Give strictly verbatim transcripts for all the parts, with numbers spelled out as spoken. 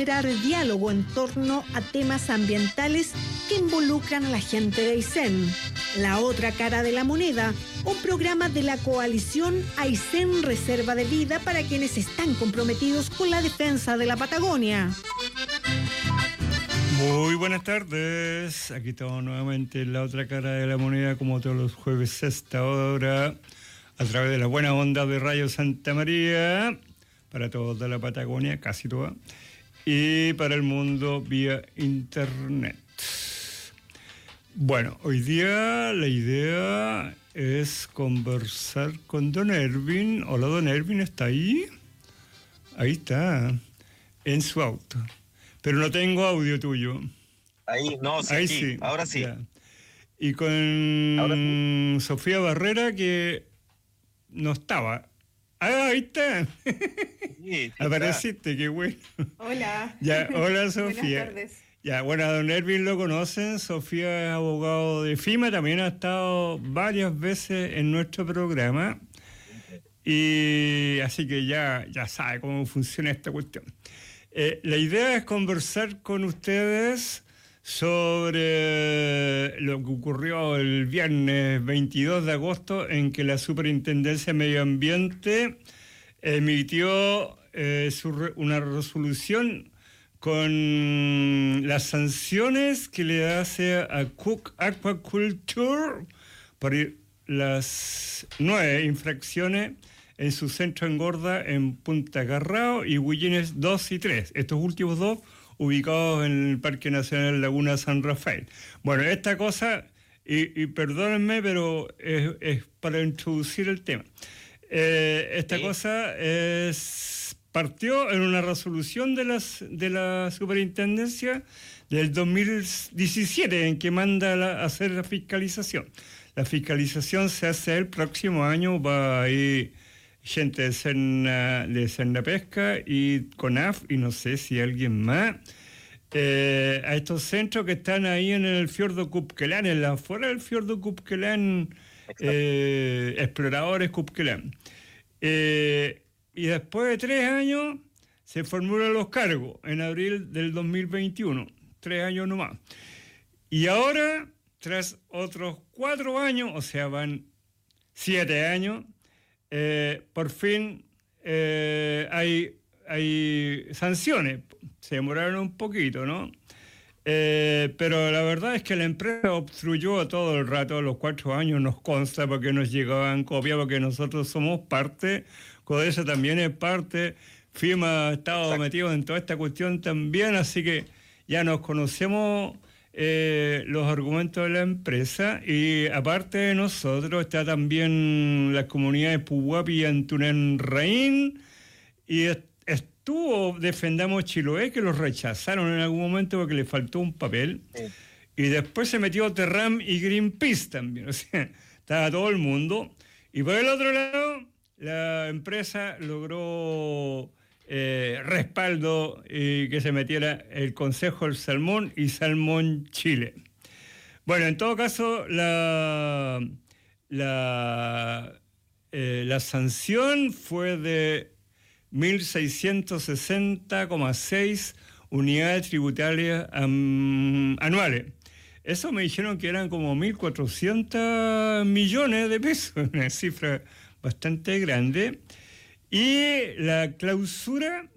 generar diálogo en torno a temas ambientales que involucran a la gente de Aysén. La otra cara de la moneda, un programa de la coalición Aysén Reserva de Vida para quienes están comprometidos con la defensa de la Patagonia. Muy buenas tardes, aquí estamos nuevamente en la otra cara de la moneda como todos los jueves a esta hora a través de la buena onda de Radio Santa María para toda la Patagonia, casi toda, y para el mundo vía internet. Bueno, hoy día la idea es conversar con don Erwin. Hola, don Erwin, ¿está ahí? Ahí está, en su auto. Pero no tengo audio tuyo. Ahí, no, sí, ahí aquí, sí, ahora sí. Ya. Y con sí. Sofía Barrera, que no estaba. Ah, ahí está. Sí, sí, apareciste, está. Qué bueno. Hola. Ya, hola, Sofía. Buenas tardes. Ya, bueno, a don Erwin lo conocen. Sofía es abogado de FIMA, también ha estado varias veces en nuestro programa. Y así que ya, ya sabe cómo funciona esta cuestión. Eh, la idea es conversar con ustedes sobre lo que ocurrió el viernes veintidós de agosto, en que la Superintendencia de Medio Ambiente emitió eh, su re, una resolución con las sanciones que le hace a Cook Aquaculture por las nueve infracciones en su centro engorda en Punta Carrao y Huillines dos y tres. Estos últimos dos ubicados en el Parque Nacional Laguna San Rafael. Bueno, esta cosa, y, y perdónenme, pero es, es para introducir el tema. Eh, esta ¿Sí? cosa es, partió en una resolución de, las, de la Superintendencia del dos mil diecisiete, en que manda a hacer la fiscalización. La fiscalización se hace el próximo año, va a ir gente de Cerna, de Cerna Pesca y CONAF, y no sé si alguien más, eh, a estos centros que están ahí en el fiordo Kupkelan, en la afuera del fiordo Kupkelan, eh, exploradores Kupkelan. Eh, y después de tres años se formulan los cargos, en abril del dos mil veintiuno, tres años nomás. Y ahora, tras otros cuatro años, o sea, van siete años, Eh, por fin eh, hay, hay sanciones. Se demoraron un poquito, ¿no? Eh, pero la verdad es que la empresa obstruyó todo el rato, los cuatro años nos consta, porque nos llegaban copias, porque nosotros somos parte, CODESA también es parte, FIMA ha estado Exacto. metido en toda esta cuestión también, así que ya nos conocemos Eh, los argumentos de la empresa, y aparte de nosotros está también las comunidades Puhuapi y Antunanraín, y est- estuvo Defendamos Chiloé, que los rechazaron en algún momento porque le faltó un papel, sí. Y después se metió Terram y Greenpeace también, o sea, estaba todo el mundo. Y por el otro lado, la empresa logró Eh, respaldo y que se metiera el Consejo del Salmón y Salmón Chile. Bueno, en todo caso, la, la, eh, la sanción fue de mil seiscientos sesenta coma seis unidades tributarias um, anuales. Eso me dijeron que eran como mil cuatrocientos millones de pesos, una cifra bastante grande. Y la clausura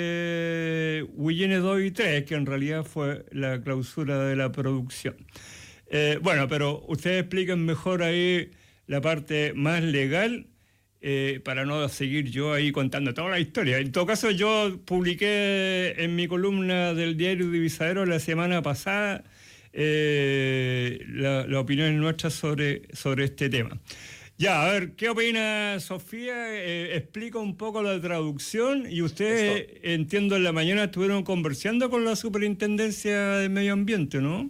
de Huillines dos y tres, que en realidad fue la clausura de la producción. Eh, bueno, pero ustedes expliquen mejor ahí la parte más legal, eh, para no seguir yo ahí contando toda la historia. En todo caso, yo publiqué en mi columna del diario Divisadero la semana pasada eh, la, la opinión nuestra sobre, sobre este tema. Ya, a ver, ¿qué opina Sofía? Eh, explica un poco la traducción, y ustedes, Esto. entiendo, en la mañana estuvieron conversando con la Superintendencia de Medio Ambiente, ¿no?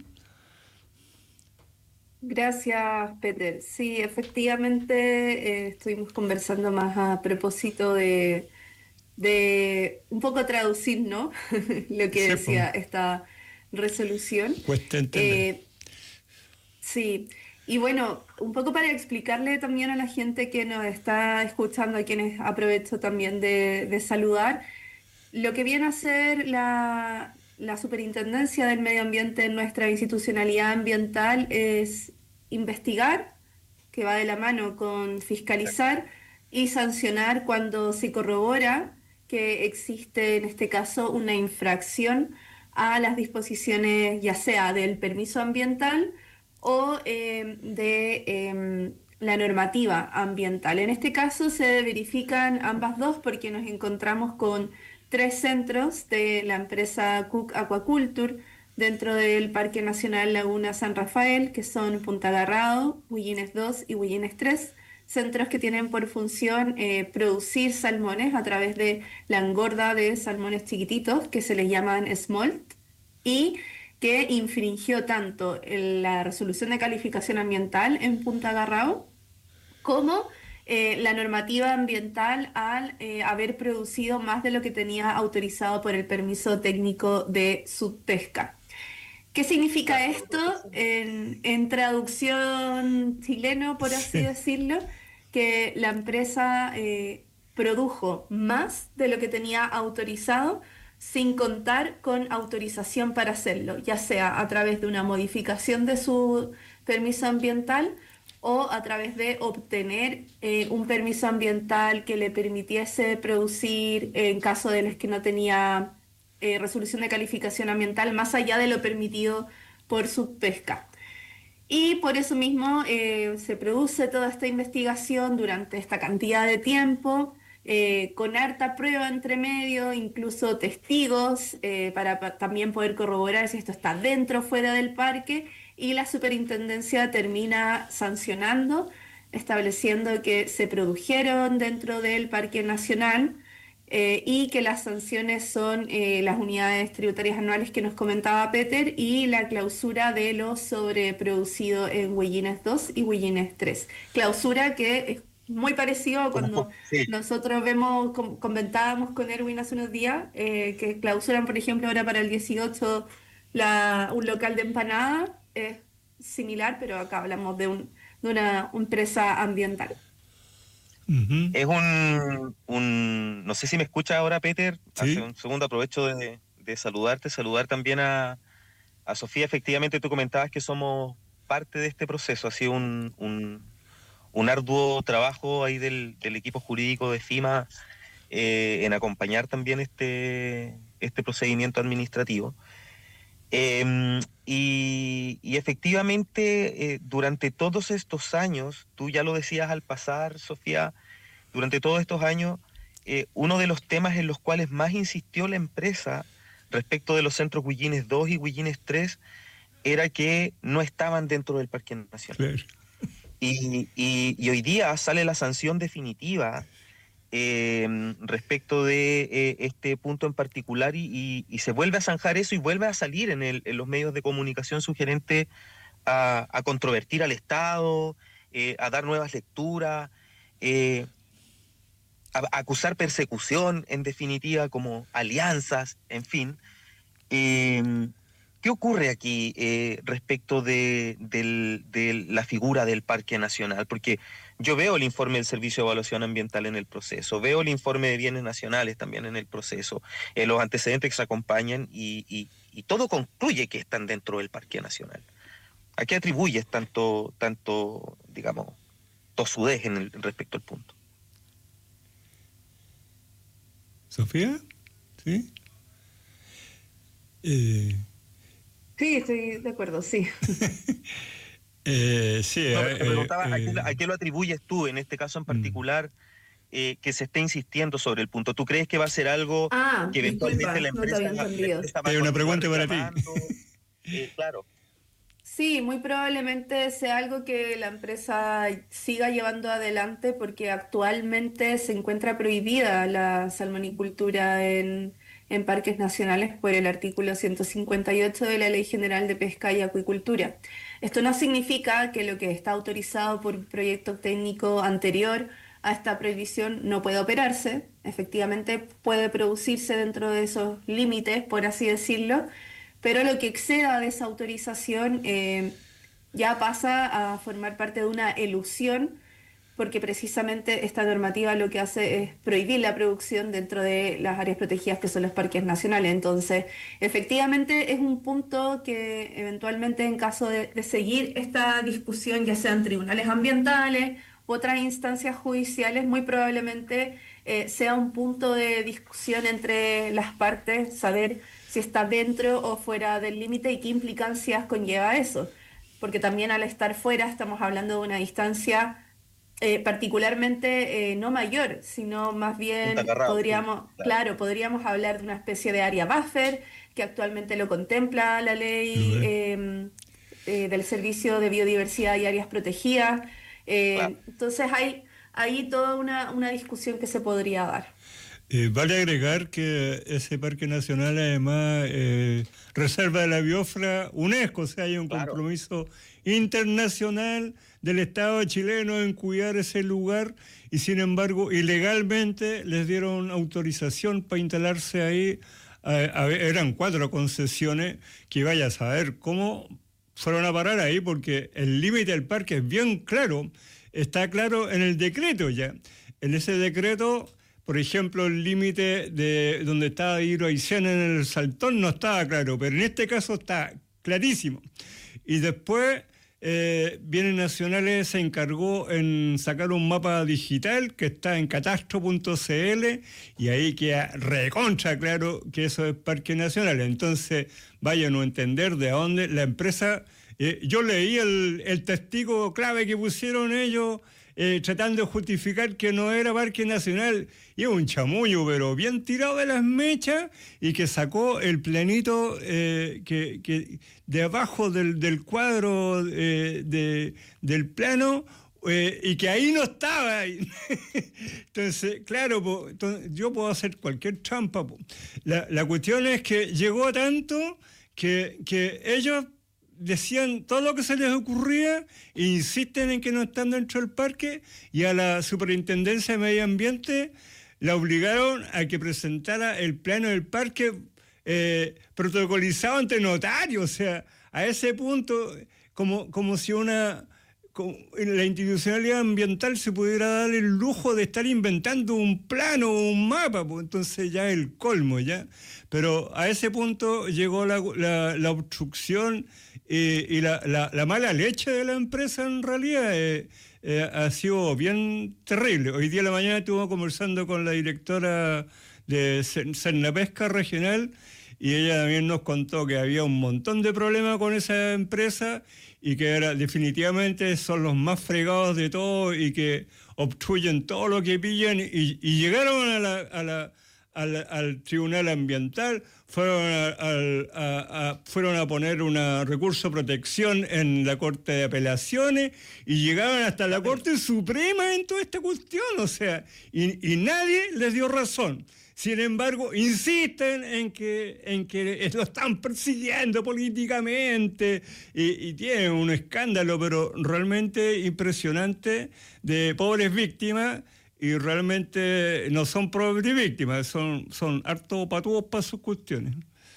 Gracias, Peter. Sí, efectivamente, eh, estuvimos conversando más a propósito de, de un poco traducir, ¿no? Lo que sí, decía pues. esta resolución. Cuesta entender. Eh, sí. Y bueno, un poco para explicarle también a la gente que nos está escuchando, a quienes aprovecho también de, de saludar, lo que viene a ser la, la Superintendencia del Medio Ambiente en nuestra institucionalidad ambiental es investigar, que va de la mano con fiscalizar y sancionar cuando se corrobora que existe, en este caso, una infracción a las disposiciones, ya sea del permiso ambiental o eh, de eh, la normativa ambiental. En este caso se verifican ambas dos porque nos encontramos con tres centros de la empresa Cook Aquaculture dentro del Parque Nacional Laguna San Rafael, que son Punta Agarrado, Huillines dos y Huillines tres, centros que tienen por función eh, producir salmones a través de la engorda de salmones chiquititos, que se les llaman smolt, y que infringió tanto en la resolución de calificación ambiental en Punta Agarrado como eh, la normativa ambiental al eh, haber producido más de lo que tenía autorizado por el permiso técnico de subpesca. ¿Qué significa esto en, en traducción chileno, por así decirlo? Que la empresa eh, produjo más de lo que tenía autorizado sin contar con autorización para hacerlo, ya sea a través de una modificación de su permiso ambiental o a través de obtener eh, un permiso ambiental que le permitiese producir en caso de los que no tenía eh, resolución de calificación ambiental más allá de lo permitido por subpesca. Y por eso mismo eh, se produce toda esta investigación durante esta cantidad de tiempo, eh, con harta prueba entre medio, incluso testigos, eh, para, para también poder corroborar si esto está dentro o fuera del parque, y la superintendencia termina sancionando, estableciendo que se produjeron dentro del Parque Nacional, Eh, y que las sanciones son eh, las unidades tributarias anuales que nos comentaba Peter y la clausura de lo sobreproducido en Huillines dos y Huillines tres. Clausura que es muy parecido a cuando sí. nosotros vemos, com comentábamos con Erwin hace unos días, eh, que clausuran, por ejemplo, ahora para el dieciocho la, un local de empanada, es eh, similar, pero acá hablamos de, un, de una empresa ambiental. Uh-huh. Es un, un... No sé si me escucha ahora, Peter. ¿Sí? Hace un segundo aprovecho de, de saludarte, saludar también a, a Sofía. Efectivamente, tú comentabas que somos parte de este proceso. Ha sido un, un, un arduo trabajo ahí del, del equipo jurídico de FEMA eh, en acompañar también este, este procedimiento administrativo. Eh, y, y efectivamente, eh, durante todos estos años, tú ya lo decías al pasar, Sofía, durante todos estos años, eh, uno de los temas en los cuales más insistió la empresa respecto de los centros Huillines dos y Huillines tres era que no estaban dentro del Parque Nacional. Claro. Y, y, y hoy día sale la sanción definitiva Eh, respecto de eh, este punto en particular y, y, y se vuelve a zanjar eso y vuelve a salir en, el, en los medios de comunicación sugerente a, a controvertir al Estado, eh, a dar nuevas lecturas, eh, a, a acusar persecución, en definitiva, como alianzas, en fin. Eh, ¿Qué ocurre aquí eh, respecto de, de, de la figura del Parque Nacional? Porque yo veo el informe del Servicio de Evaluación Ambiental en el proceso, veo el informe de Bienes Nacionales también en el proceso, eh, los antecedentes que se acompañan y, y, y todo concluye que están dentro del Parque Nacional. ¿A qué atribuyes tanto, tanto digamos, tosudez en el, respecto al punto? ¿Sofía? ¿Sí? Eh... Sí, estoy de acuerdo, sí. eh, sí no, eh, te preguntaba, eh, ¿a, qué, ¿a qué lo atribuyes tú en este caso en particular eh, que se esté insistiendo sobre el punto? ¿Tú crees que va a ser algo ah, que eventualmente disculpa, la empresa, no te había entendido. la empresa va Hay a una pregunta para reclamando? ti. Eh, claro. Sí, muy probablemente sea algo que la empresa siga llevando adelante porque actualmente se encuentra prohibida la salmonicultura en, en parques nacionales por el artículo ciento cincuenta y ocho de la Ley General de Pesca y Acuicultura. Esto no significa que lo que está autorizado por un proyecto técnico anterior a esta prohibición no puede operarse. Efectivamente puede producirse dentro de esos límites, por así decirlo, pero lo que exceda de esa autorización eh, ya pasa a formar parte de una elusión porque precisamente esta normativa lo que hace es prohibir la producción dentro de las áreas protegidas que son los parques nacionales. Entonces, efectivamente es un punto que eventualmente en caso de, de seguir esta discusión, ya sean tribunales ambientales u otras instancias judiciales, muy probablemente eh, sea un punto de discusión entre las partes, saber si está dentro o fuera del límite y qué implicancias conlleva eso. Porque también al estar fuera estamos hablando de una distancia Eh, particularmente eh, no mayor, sino más bien Agarrado, podríamos, sí, claro. claro, podríamos hablar de una especie de área buffer que actualmente lo contempla la ley eh, eh, del Servicio de Biodiversidad y Áreas Protegidas. Eh, Claro. Entonces hay ahí toda una, una discusión que se podría dar. Eh, vale agregar que ese parque nacional además eh, reserva de la biosfera UNESCO, o sea, hay un Claro. compromiso internacional del Estado chileno en cuidar ese lugar y sin embargo ilegalmente les dieron autorización para instalarse ahí. A, a, eran cuatro concesiones que vaya a saber cómo fueron a parar ahí, porque el límite del parque es bien claro, está claro en el decreto ya. En ese decreto, por ejemplo, el límite de donde estaba Hidro Aysén en el Saltón no estaba claro, pero en este caso está clarísimo. Y después eh, Bienes Nacionales se encargó en sacar un mapa digital que está en catastro punto c l y ahí queda recontra claro que eso es Parque Nacional. Entonces, vayan a entender de dónde la empresa... Eh, yo leí el, el testigo clave que pusieron ellos eh, tratando de justificar que no era Parque Nacional, y es un chamullo, pero bien tirado de las mechas, y que sacó el planito eh, que, que de abajo del, del cuadro eh, de, del plano, eh, y que ahí no estaba. Entonces, claro, po, entonces, yo puedo hacer cualquier trampa. Po. La, la cuestión es que llegó tanto que, que ellos decían todo lo que se les ocurría e insisten en que no están dentro del parque, y a la Superintendencia de Medio Ambiente la obligaron a que presentara el plano del parque eh, protocolizado ante notario. O sea, a ese punto, como, como si una como la institucionalidad ambiental se pudiera dar el lujo de estar inventando un plano o un mapa, pues entonces ya es el colmo, ya. Pero a ese punto llegó la, la, la obstrucción eh, y la, la, la mala leche de la empresa, en realidad eh, eh, ha sido bien terrible. Hoy día en la mañana estuve conversando con la directora de Cernapesca Regional, y ella también nos contó que había un montón de problemas con esa empresa y que era, definitivamente son los más fregados de todo y que obstruyen todo lo que pillan, y, y llegaron a la, a la, al, al Tribunal Ambiental, fueron a, a, a, fueron a poner un recurso de protección en la Corte de Apelaciones y llegaron hasta la Corte Suprema en toda esta cuestión, o sea, y, y nadie les dio razón. Sin embargo, insisten en que, en que lo están persiguiendo políticamente y, y tienen un escándalo, pero realmente impresionante, de pobres víctimas, y realmente no son pobres víctimas, son, son harto patudos para sus cuestiones.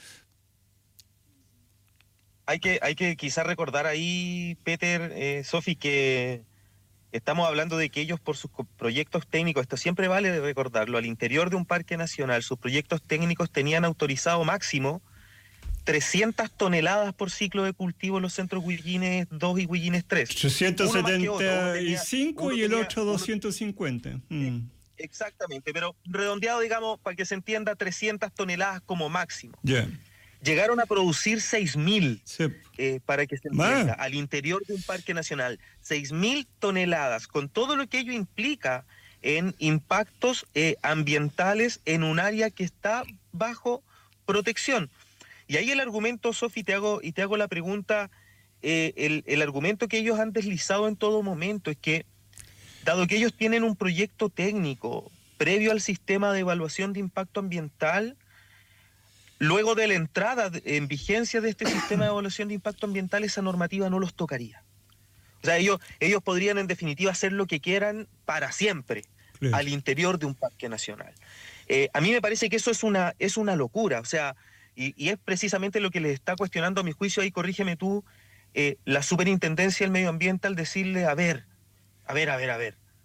Hay que, hay que quizás recordar ahí, Peter, eh, Sofi, que estamos hablando de que ellos, por sus proyectos técnicos, esto siempre vale recordarlo, al interior de un parque nacional, sus proyectos técnicos tenían autorizado máximo trescientas toneladas por ciclo de cultivo en los centros Huillines dos y Huillines tres. trescientos setenta y cinco uno y el tenía, otro doscientos cincuenta. Uno, mm. Exactamente, pero redondeado, digamos, para que se entienda, trescientas toneladas como máximo. Ya. Yeah. Llegaron a producir seis mil, sí. eh, para que se entienda, al interior de un parque nacional, seis mil toneladas, con todo lo que ello implica en impactos eh, ambientales en un área que está bajo protección. Y ahí el argumento, Sofi, te hago, y te hago la pregunta, eh, el, el argumento que ellos han deslizado en todo momento es que, dado que ellos tienen un proyecto técnico previo al sistema de evaluación de impacto ambiental, luego de la entrada en vigencia de este sistema de evaluación de impacto ambiental, esa normativa no los tocaría. O sea, ellos, ellos podrían en definitiva hacer lo que quieran para siempre, sí, al interior de un parque nacional. Eh, a mí me parece que eso es una, es una locura, o sea, y, y es precisamente lo que les está cuestionando, a mi juicio, ahí corrígeme tú, eh, la Superintendencia del Medio Ambiente, al decirle, a ver, a ver, a ver, a ver,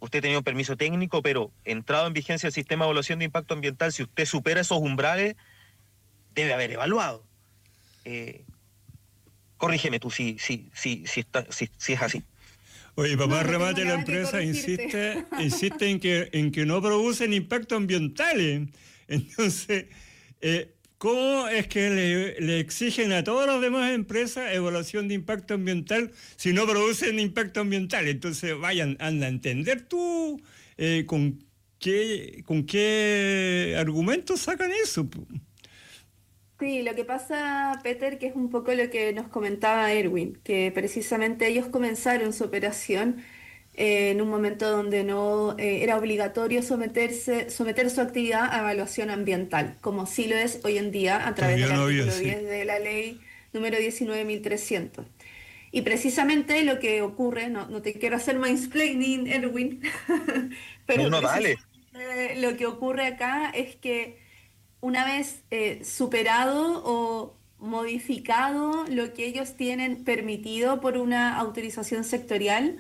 usted tenía un permiso técnico, pero entrado en vigencia el sistema de evaluación de impacto ambiental, si usted supera esos umbrales, debe haber evaluado. Eh, corrígeme tú si, si, si, si, está, si, si es así. Oye, papá, No, no remate, tengo la nada que empresa corregirte. insiste, insiste en que en que no producen impactos ambientales. Entonces, eh, ¿cómo es que le, le exigen a todas las demás empresas evaluación de impacto ambiental si no producen impacto ambiental? Entonces, vayan, anda a entender tú eh, con qué con qué argumentos sacan eso. Sí, lo que pasa, Peter, que es un poco lo que nos comentaba Erwin, que precisamente ellos comenzaron su operación eh, en un momento donde no eh, era obligatorio someterse, someter su actividad a evaluación ambiental, como sí lo es hoy en día a través Todavía del no había, artículo sí. diez de la ley número diecinueve mil trescientos. Y precisamente lo que ocurre, no, no te quiero hacer mansplaining, Erwin, No, pero no, dale. precisamente lo que ocurre acá es que una vez eh, superado o modificado lo que ellos tienen permitido por una autorización sectorial,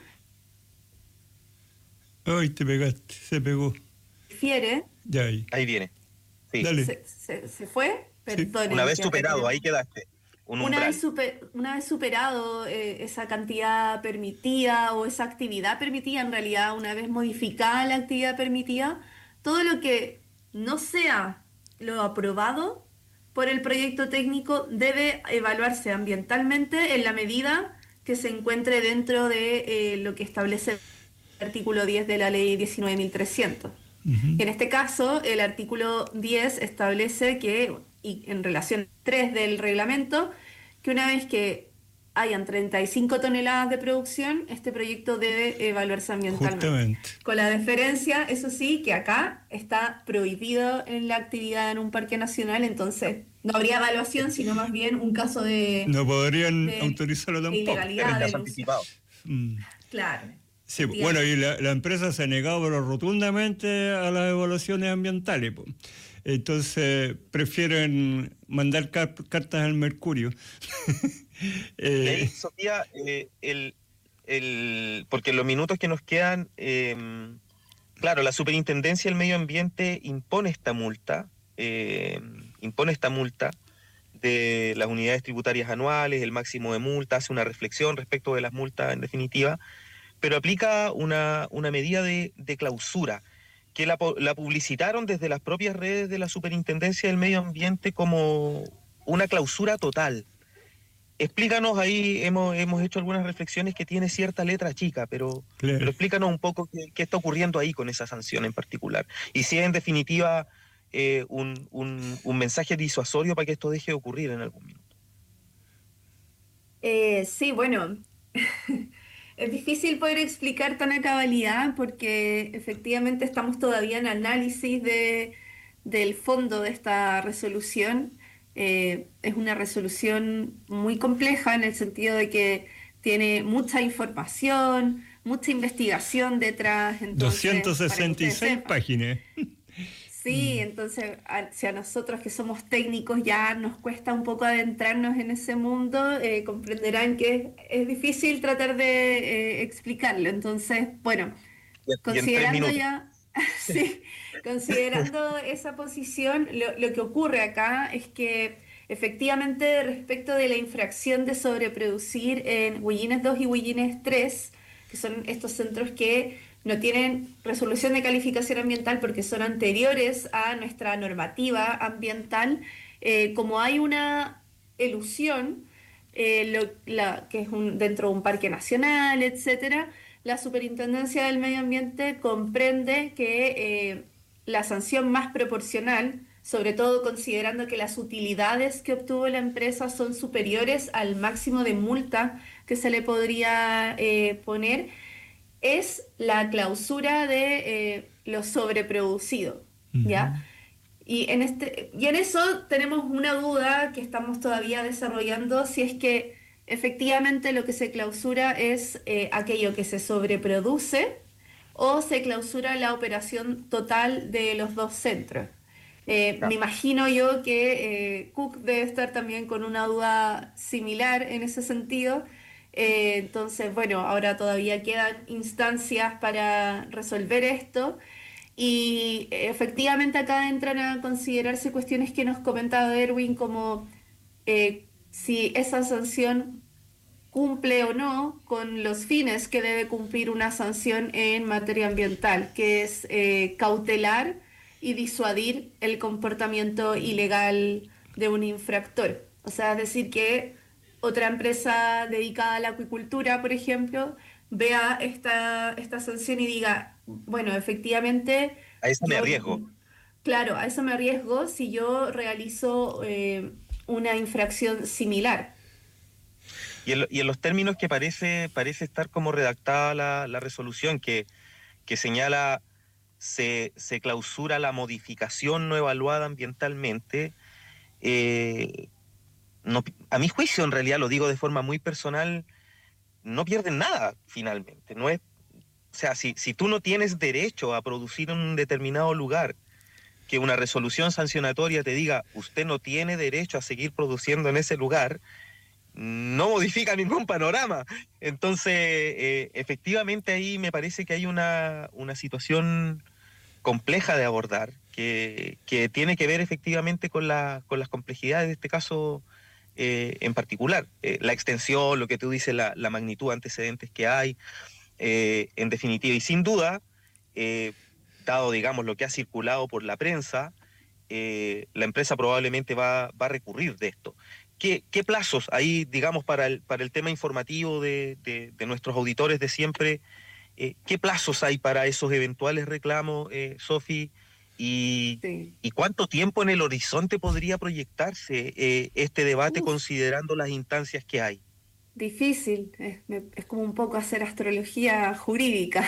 Ay, te pegaste, se pegó. refiere, Ya ahí. Ahí viene. Sí. Dale. se, se- se fue, Sí. perdonen. Una vez que acá superado, tenemos- ahí quedaste. Un Una umbral. vez, super- una vez superado eh, esa cantidad permitida o esa actividad permitida, en realidad, una vez modificada la actividad permitida, todo lo que no sea lo aprobado por el proyecto técnico debe evaluarse ambientalmente en la medida que se encuentre dentro de eh, lo que establece el artículo diez de la ley diecinueve mil trescientos. Ujú. En este caso, el artículo diez establece que, y en relación tres del reglamento, que una vez que hayan treinta y cinco toneladas de producción, este proyecto debe evaluarse ambientalmente. Justamente. Con la diferencia, eso sí, que acá está prohibido en la actividad en un parque nacional, entonces no habría evaluación, sino más bien un caso de, No podrían de autorizarlo tampoco. ilegalidad. Rechazo denuncio. anticipado. Mm. Claro. Sí, Entiendo. bueno, y la, la empresa se ha negado pero rotundamente a las evaluaciones ambientales. Po. Entonces prefieren mandar car- cartas al Mercurio. Eh, Y ahí, Sofía, eh, el, el, porque en los minutos que nos quedan, eh, claro, la Superintendencia del Medio Ambiente impone esta multa, eh, impone esta multa de las unidades tributarias anuales, el máximo de multa, hace una reflexión respecto de las multas en definitiva, pero aplica una, una medida de, de clausura, que la, la publicitaron desde las propias redes de la Superintendencia del Medio Ambiente como una clausura total. Explícanos ahí, hemos, hemos hecho algunas reflexiones que tiene cierta letra chica, pero, Claro. pero explícanos un poco qué, qué está ocurriendo ahí con esa sanción en particular. Y si es en definitiva eh, un, un, un mensaje disuasorio para que esto deje de ocurrir en algún minuto. Eh, sí, bueno, es difícil poder explicar tan a cabalidad porque efectivamente estamos todavía en análisis de, del fondo de esta resolución. Eh, es una resolución muy compleja en el sentido de que tiene mucha información, mucha investigación detrás. Entonces, doscientas para que sesenta y ustedes seis sepan. páginas. Sí, entonces a- si a nosotros que somos técnicos ya nos cuesta un poco adentrarnos en ese mundo, eh, comprenderán que es, es difícil tratar de eh, explicarlo. Entonces, bueno, Y en tres considerando minutos. ya, sí, considerando esa posición, lo, lo que ocurre acá es que efectivamente respecto de la infracción de sobreproducir en Huillines dos y Huillines tres, que son estos centros que no tienen resolución de calificación ambiental porque son anteriores a nuestra normativa ambiental, eh, como hay una elusión, eh, lo- la- que es un, dentro de un parque nacional, etcétera, la Superintendencia del Medio Ambiente comprende que eh, la sanción más proporcional, sobre todo considerando que las utilidades que obtuvo la empresa son superiores al máximo de multa que se le podría eh, poner, es la clausura de eh, lo sobreproducido, ¿ya? Y en este, y en eso tenemos una duda que estamos todavía desarrollando, si es que efectivamente lo que se clausura es eh, aquello que se sobreproduce o se clausura la operación total de los dos centros. Eh, Claro. Me imagino yo que eh, Cook debe estar también con una duda similar en ese sentido. Eh, entonces, bueno, ahora todavía quedan instancias para resolver esto. Y efectivamente acá entran a considerarse cuestiones que nos comentaba Erwin, como eh, si esa sanción cumple o no con los fines que debe cumplir una sanción en materia ambiental, que es eh, cautelar y disuadir el comportamiento ilegal de un infractor. O sea, es decir, que otra empresa dedicada a la acuicultura, por ejemplo, vea esta, esta sanción y diga, bueno, efectivamente, A eso me yo, arriesgo. claro, a eso me arriesgo si yo realizo eh, una infracción similar. Y en, y en los términos que parece, parece estar como redactada la, la resolución, que, que señala se, se clausura la modificación no evaluada ambientalmente, eh, no, a mi juicio, en realidad, lo digo de forma muy personal, no pierden nada finalmente. No es, o sea, si, si tú no tienes derecho a producir en un determinado lugar, que una resolución sancionatoria te diga, usted no tiene derecho a seguir produciendo en ese lugar, no modifica ningún panorama. Entonces, eh, efectivamente ahí me parece que hay una, una situación compleja de abordar, que, que tiene que ver efectivamente con, la, con las complejidades de este caso eh, en particular. Eh, la extensión, lo que tú dices, la, la magnitud de antecedentes que hay, eh, en definitiva, y sin duda, eh, dado, digamos, lo que ha circulado por la prensa, eh, la empresa probablemente va, va a recurrir de esto. ¿Qué, qué plazos ahí, digamos, para el, para el tema informativo de, de, de nuestros auditores de siempre? Eh, ¿Qué plazos hay para esos eventuales reclamos, eh, Sofi? Y, Sí. ¿Y cuánto tiempo en el horizonte podría proyectarse eh, este debate Uf, considerando las instancias que hay? difícil, es, me- es como un poco hacer astrología jurídica,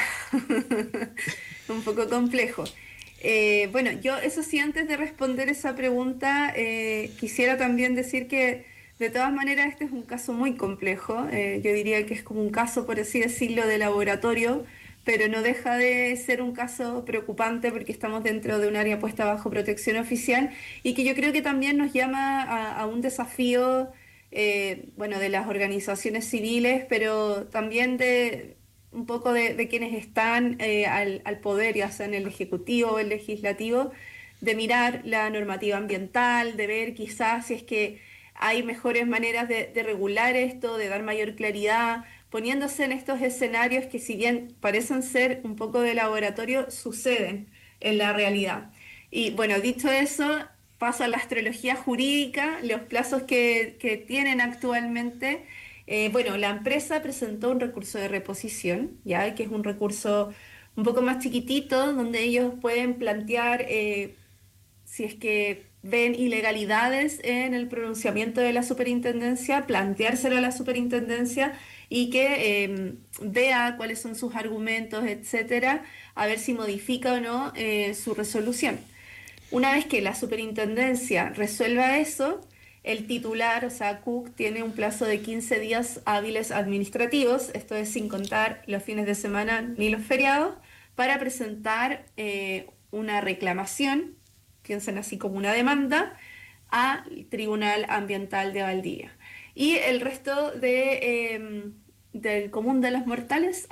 un poco complejo. Eh, bueno, yo eso sí, antes de responder esa pregunta, eh, quisiera también decir que de todas maneras este es un caso muy complejo. Eh, yo diría que es como un caso, por así decirlo, de laboratorio, pero no deja de ser un caso preocupante porque estamos dentro de un área puesta bajo protección oficial y que yo creo que también nos llama a, a un desafío, eh, bueno, de las organizaciones civiles, pero también de un poco de, de quienes están eh, al, al poder, ya sea en el Ejecutivo o el Legislativo, de mirar la normativa ambiental, de ver quizás si es que hay mejores maneras de, de regular esto, de dar mayor claridad, poniéndose en estos escenarios que, si bien parecen ser un poco de laboratorio, suceden en la realidad. Y bueno, dicho eso, paso a la astrología jurídica, los plazos que, que tienen actualmente. Eh, bueno, la empresa presentó un recurso de reposición, ya que es un recurso un poco más chiquitito, donde ellos pueden plantear eh, si es que ven ilegalidades en el pronunciamiento de la superintendencia, planteárselo a la superintendencia y que eh, vea cuáles son sus argumentos, etcétera, a ver si modifica o no eh, su resolución. Una vez que la superintendencia resuelva eso, el titular, o sea, Cook, tiene un plazo de quince días hábiles administrativos, esto es sin contar los fines de semana ni los feriados, para presentar eh, una reclamación, piensen así como una demanda, al Tribunal Ambiental de Valdivia. Y el resto de, eh, del común de los mortales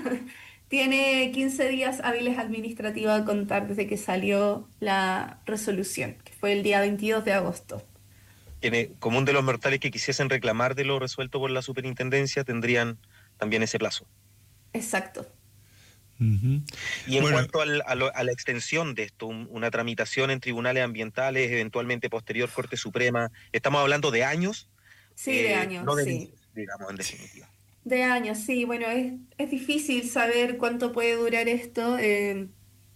tiene quince días hábiles administrativos a contar desde que salió la resolución, que fue el día veintidós de agosto. En común de los mortales que quisiesen reclamar de lo resuelto por la superintendencia tendrían también ese plazo. Exacto. Uh-huh. Y en Bueno, cuanto al, a, lo, a la extensión de esto, un, una tramitación en tribunales ambientales, eventualmente posterior Corte Suprema, ¿estamos hablando de años? Sí, de Eh, años, no de sí. meses, digamos, en definitiva. De años, sí. Bueno, es, es difícil saber cuánto puede durar esto. Eh,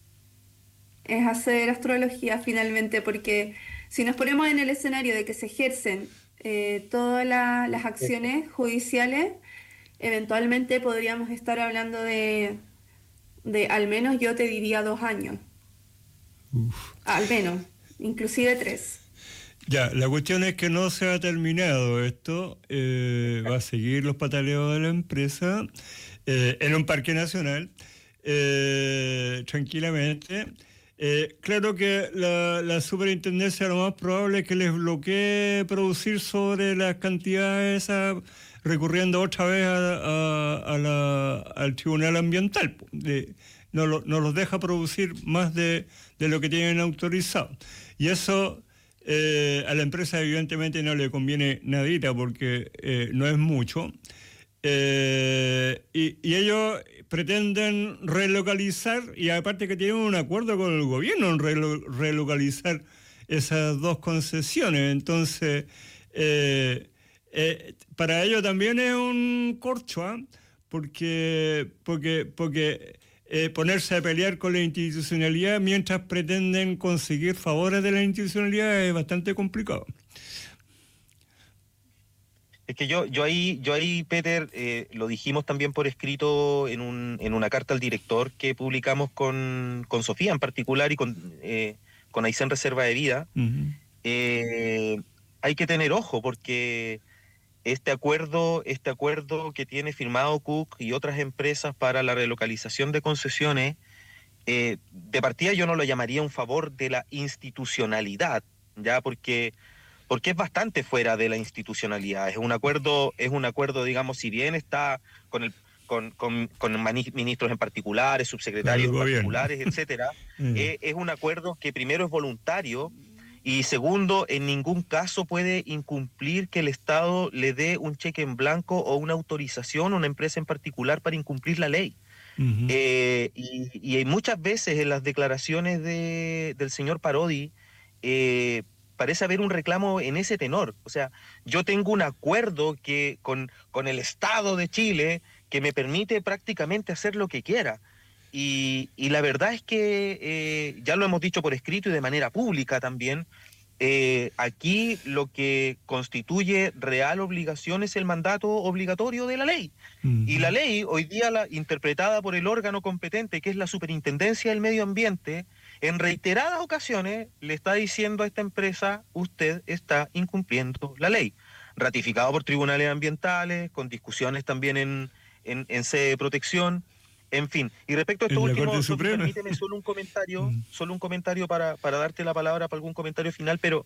es hacer astrología finalmente, porque si nos ponemos en el escenario de que se ejercen eh, todas la, las acciones judiciales, eventualmente podríamos estar hablando de, de al menos, yo te diría, dos años. uf. Al menos, inclusive tres. Ya, la cuestión es que no se ha terminado esto, eh, va a seguir los pataleos de la empresa eh, en un parque nacional, eh, tranquilamente. Eh, claro que la, la superintendencia lo más probable es que les bloquee producir sobre las cantidades esas, recurriendo otra vez a, a, a la, al Tribunal Ambiental. De, no, lo, no los deja producir más de, de lo que tienen autorizado. Y eso eh, a la empresa evidentemente no le conviene nadita porque eh, no es mucho. Eh, y, y ellos pretenden relocalizar, y aparte que tienen un acuerdo con el gobierno en relo, relocalizar esas dos concesiones. Entonces, eh, eh, para ellos también es un corcho, ¿eh? porque, porque, porque eh, ponerse a pelear con la institucionalidad mientras pretenden conseguir favores de la institucionalidad es bastante complicado. Es que yo, yo ahí, yo ahí, Peter, eh, lo dijimos también por escrito en, un, en una carta al director que publicamos con, con Sofía en particular y con, eh, con Aysén Reserva de Vida. Uh-huh. eh, hay que tener ojo porque este acuerdo, este acuerdo que tiene firmado Cook y otras empresas para la relocalización de concesiones, eh, de partida yo no lo llamaría un favor de la institucionalidad, ya porque... porque es bastante fuera de la institucionalidad. Es un acuerdo, es un acuerdo, digamos, si bien está con el con, con, con ministros en particulares, subsecretarios en particulares, etcétera, mm. eh, es un acuerdo que primero es voluntario y segundo, en ningún caso puede incumplir que el Estado le dé un cheque en blanco o una autorización a una empresa en particular para incumplir la ley. Uh-huh. eh, y, y muchas veces en las declaraciones de, del señor Parodi, eh, parece haber un reclamo en ese tenor. O sea, yo tengo un acuerdo que con, con el Estado de Chile que me permite prácticamente hacer lo que quiera. Y, y la verdad es que, eh, ya lo hemos dicho por escrito y de manera pública también, eh, aquí lo que constituye real obligación es el mandato obligatorio de la ley. Uh-huh. Y la ley, hoy día la, interpretada por el órgano competente, que es la Superintendencia del Medio Ambiente, en reiteradas ocasiones le está diciendo a esta empresa, usted está incumpliendo la ley, ratificado por tribunales ambientales, con discusiones también en, en, en sede de protección, en fin. Y respecto a esto último, Sofía, permíteme solo un comentario, solo un comentario para, para darte la palabra para algún comentario final, pero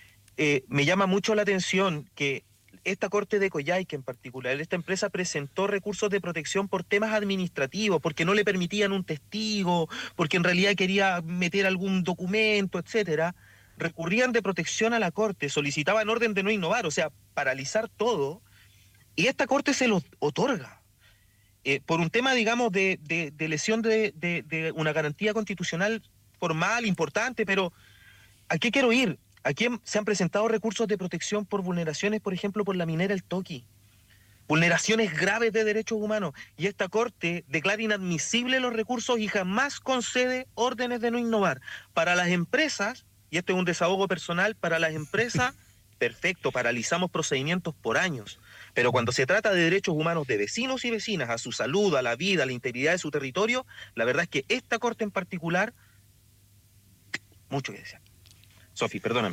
eh, me llama mucho la atención que esta corte de Coyhaique en particular, esta empresa presentó recursos de protección por temas administrativos, porque no le permitían un testigo, porque en realidad quería meter algún documento, etcétera. Recurrían de protección a la corte, solicitaban orden de no innovar, o sea, paralizar todo, y esta corte se lo otorga. Eh, por un tema, digamos, de, de, de lesión de, de, de una garantía constitucional formal, importante, pero ¿a qué quiero ir? Aquí se han presentado recursos de protección por vulneraciones, por ejemplo, por la minera El Toqui. Vulneraciones graves de derechos humanos. Y esta Corte declara inadmisibles los recursos y jamás concede órdenes de no innovar. Para las empresas, y este es un desahogo personal, para las empresas, perfecto, paralizamos procedimientos por años. Pero cuando se trata de derechos humanos de vecinos y vecinas, a su salud, a la vida, a la integridad de su territorio, la verdad es que esta Corte en particular, mucho que decir. Sofi, perdóname.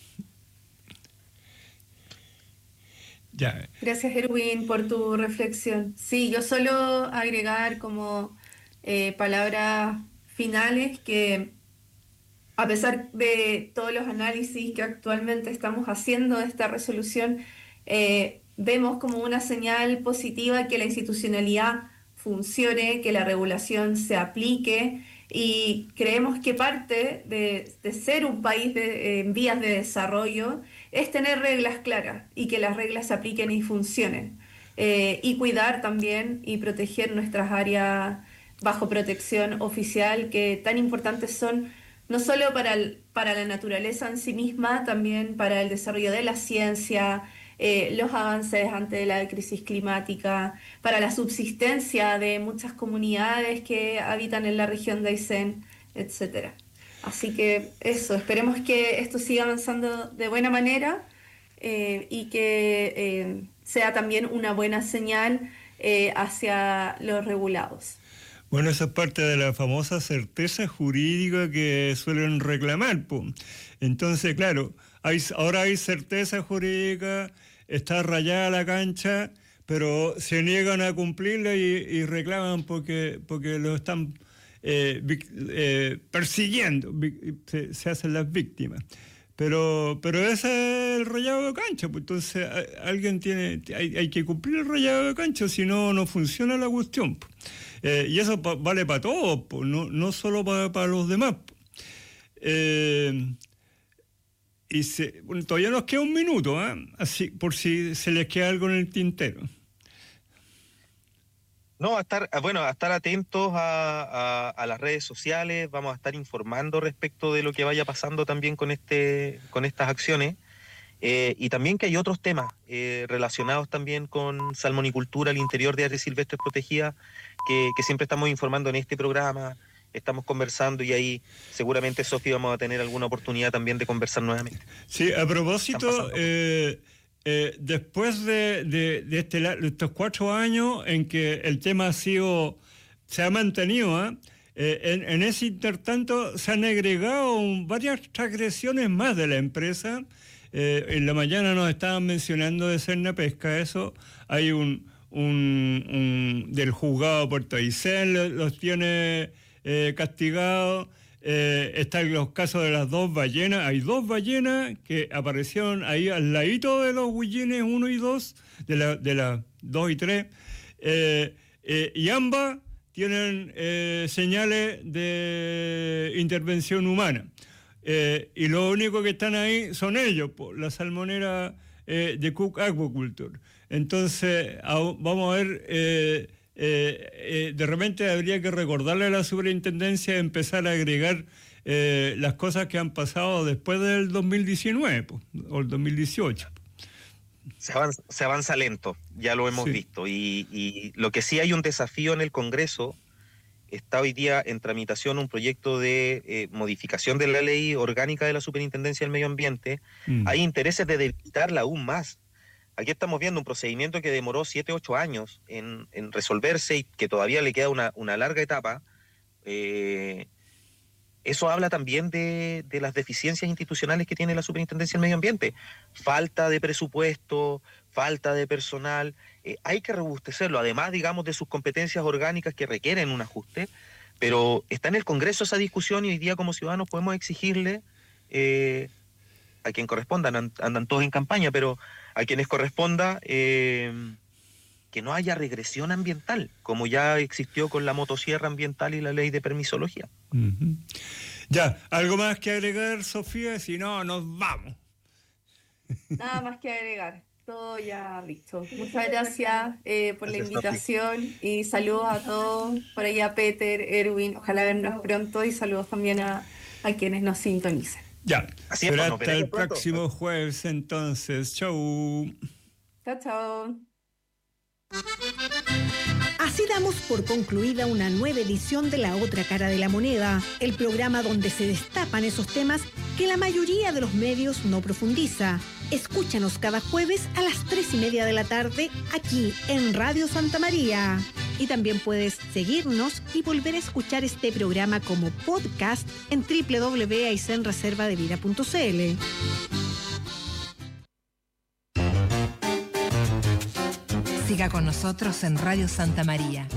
Ya. Gracias, Erwin, por tu reflexión. Sí, yo solo agregar como eh, palabras finales que a pesar de todos los análisis que actualmente estamos haciendo de esta resolución, eh, vemos como una señal positiva que la institucionalidad funcione, que la regulación se aplique. Y creemos que parte de, de ser un país de, en vías de desarrollo es tener reglas claras y que las reglas se apliquen y funcionen. Eh, y cuidar también y proteger nuestras áreas bajo protección oficial, que tan importantes son no solo para, el, para la naturaleza en sí misma, también para el desarrollo de la ciencia, Eh, los avances ante la crisis climática, para la subsistencia de muchas comunidades que habitan en la región de Aysén, etcétera. Así que eso, esperemos que esto siga avanzando de buena manera eh, y que eh, sea también una buena señal eh, hacia los regulados. Bueno, esa es parte de la famosa certeza jurídica que suelen reclamar, po. Entonces, claro, hay, ahora hay certeza jurídica, está rayada la cancha, pero se niegan a cumplirla y, y reclaman porque, porque lo están eh, eh, persiguiendo, se, se hacen las víctimas. Pero, pero ese es el rayado de cancha, pues entonces alguien tiene, hay, hay que cumplir el rayado de cancha, si no, no funciona la cuestión. Pues. Eh, y eso pa, vale para todos, pues, no, no solo para, para los demás. Pues. Eh, y se, bueno, todavía nos queda un minuto, ¿eh? Así, por si se les queda algo en el tintero. No, a estar, bueno, a estar atentos a, a, a las redes sociales, vamos a estar informando respecto de lo que vaya pasando también con este, con estas acciones, eh, y también que hay otros temas eh, relacionados también con salmonicultura al interior de áreas silvestres protegidas, que, que siempre estamos informando en este programa, estamos conversando y ahí seguramente, Sofía, vamos a tener alguna oportunidad también de conversar nuevamente. Sí, a propósito, eh, eh, después de, de, de, este, de estos cuatro años en que el tema ha sido, se ha mantenido, ¿eh? Eh, en, en ese intertanto se han agregado varias transgresiones más de la empresa. Eh, en la mañana nos estaban mencionando de Cernapesca eso, hay un, un, un del juzgado de Puerto Aysén, los tiene eh, castigados. Eh, están los casos de las dos ballenas. Hay dos ballenas que aparecieron ahí al ladito de los huillines uno y dos, de las de la dos y tres, eh, eh, y ambas tienen eh, señales de intervención humana. Eh, y lo único que están ahí son ellos, po, la salmonera eh, de Cook Aquaculture. Entonces, a, vamos a ver... Eh, Eh, eh, de repente habría que recordarle a la superintendencia empezar a agregar eh, las cosas que han pasado después del dos mil diecinueve pues, o el dos mil dieciocho. Se avanza, se avanza lento, ya lo hemos sí. visto, y, y lo que sí hay un desafío en el Congreso, está hoy día en tramitación un proyecto de eh, modificación de la ley orgánica de la Superintendencia del Medio Ambiente. Mm. Hay intereses de debilitarla aún más. Aquí estamos viendo un procedimiento que demoró siete, ocho años en, en resolverse y que todavía le queda una, una larga etapa. Eh, eso habla también de, de las deficiencias institucionales que tiene la Superintendencia del Medio Ambiente. Falta de presupuesto, falta de personal. Eh, hay que robustecerlo, además, digamos, de sus competencias orgánicas que requieren un ajuste. Pero está en el Congreso esa discusión y hoy día como ciudadanos podemos exigirle eh, a quien corresponda, andan, andan todos en campaña, pero a quienes corresponda eh, que no haya regresión ambiental, como ya existió con la motosierra ambiental y la ley de permisología. Uh-huh. Ya, ¿algo más que agregar, Sofía? Si no, nos vamos. Nada más que agregar, todo ya listo. Muchas gracias eh, por gracias, la invitación, Sofi. Y saludos a todos, por ahí a Peter, Erwin, ojalá vernos pronto, y saludos también a, a quienes nos sintonicen. Ya, así será es, hasta el pronto. Próximo jueves entonces. Chau. Chao, chao. Así damos por concluida una nueva edición de La Otra Cara de la Moneda, el programa donde se destapan esos temas que la mayoría de los medios no profundiza. Escúchanos cada jueves a las tres y media de la tarde aquí en Radio Santa María. Y también puedes seguirnos y volver a escuchar este programa como podcast en doble u doble u doble u punto aysén reserva de vida punto c l. Siga con nosotros en Radio Santa María.